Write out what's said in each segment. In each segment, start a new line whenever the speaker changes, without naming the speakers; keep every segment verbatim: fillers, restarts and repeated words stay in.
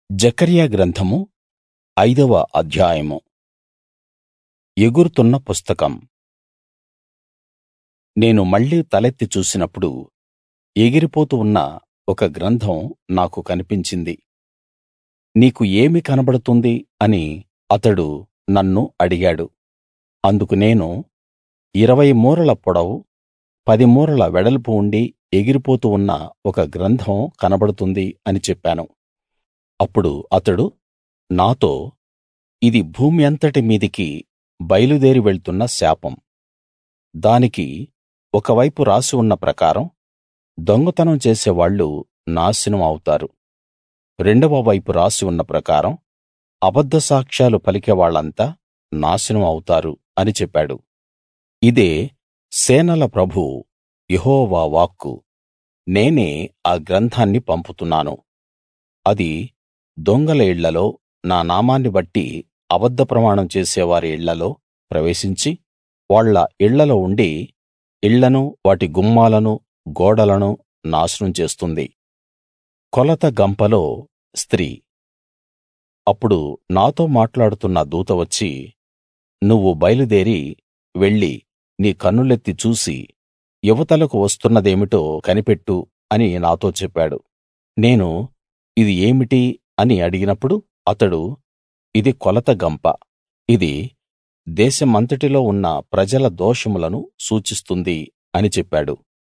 జెకర్యా గ్రంథము ఐదవ అధ్యాయము. ఎగురుతున్న పుస్తకం. నేను మళ్ళీ తలెత్తి చూసినప్పుడు ఎగిరిపోతూ ఉన్న ఒక గ్రంథం నాకు కనిపించింది. నీకు ఏమి కనబడుతుంది అని అతడు నన్ను అడిగాడు. అందుకు నేను, ఇరవై మూరల పొడవు, పది మూరల వెడల్పు ఉండి ఎగిరిపోతూ ఉన్న ఒక గ్రంథం కనబడుతుంది అని చెప్పాను. అప్పుడు అతడు నాతో, ఇది భూమి అంతటి మీదికి బయలుదేరి వెళ్తున్న శాపం. దానికి ఒక వైపు రాసి ఉన్న ప్రకారం దొంగతనం చేసేవాళ్ళు నాశనం అవుతారు. రెండవ వైపు రాసి ఉన్న ప్రకారం అబద్ధ సాక్ష్యాలు పలికేవాళ్ళంతా నాశనం అవుతారు అని చెప్పాడు. ఇదే సేనల ప్రభువు యెహోవా వాక్కు. నేనే ఆ గ్రంథాన్ని పంపుతున్నాను. అది దొంగల ఇళ్ళలో, నా నామాన్ని బట్టి అబద్ధ ప్రమాణం చేసేవారి ఇళ్ళలో ప్రవేశించి, వాళ్ళ ఇళ్ళలో ఉండి ఇళ్ళను, వాటి గుమ్మాలను, గోడలను నాశనం చేస్తుంది. కొలత గంపలో స్త్రీ. అప్పుడు నాతో మాట్లాడుతున్న దూత వచ్చి, నువ్వు బయలుదేరి వెళ్లి నీ కన్నులెత్తి చూసి ఇవతలకు వస్తున్నదేమిటో కనిపెట్టు అని నాతో చెప్పాడు. నేను ఇది ఏమిటి అని అడిగినప్పుడు అతడు, ఇది కొలత గంప. ఇది దేశమంతటిలో ఉన్న ప్రజల దోషములను సూచిస్తుంది అని చెప్పాడు.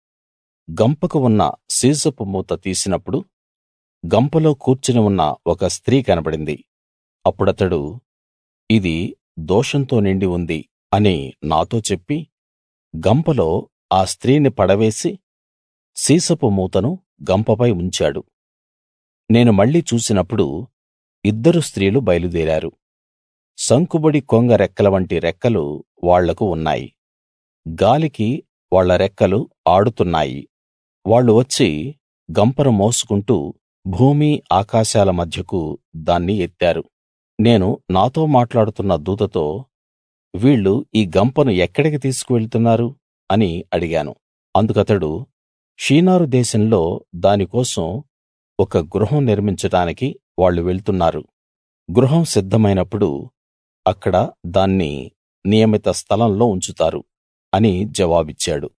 గంపకు ఉన్న సీసపు మూత తీసినప్పుడు గంపలో కూర్చుని ఉన్న ఒక స్త్రీ కనబడింది. అప్పుడతడు, ఇది దోషంతో నిండి ఉంది అని నాతో చెప్పి, గంపలో ఆ స్త్రీని పడవేసి సీసపు మూతను గంపపై ఉంచాడు. నేను మళ్ళీ చూసినప్పుడు ఇద్దరు స్త్రీలు బయలుదేరారు. సంకుబుడి కొంగ రెక్కల వంటి రెక్కలు వాళ్లకు ఉన్నాయి. గాలికి వాళ్ళ రెక్కలు ఆడుతున్నాయి. వాళ్ళు వచ్చి గంపను మోసుకుంటూ భూమి ఆకాశాల మధ్యకు దాన్ని ఎత్తారు. నేను నాతో మాట్లాడుతున్న దూతతో, వీళ్ళు ఈ గంపను ఎక్కడికి తీసుకువెళ్తున్నారు అని అడిగాను. అందుకతడు, షీనారు దేశంలో దాని కోసం ఒక గృహం నిర్మించడానికి వాళ్ళు వెళ్తున్నారు. గృహం సిద్ధమైనప్పుడు అక్కడ దాన్ని నియమిత స్థలంలో ఉంచుతారు అని జవాబిచ్చాడు.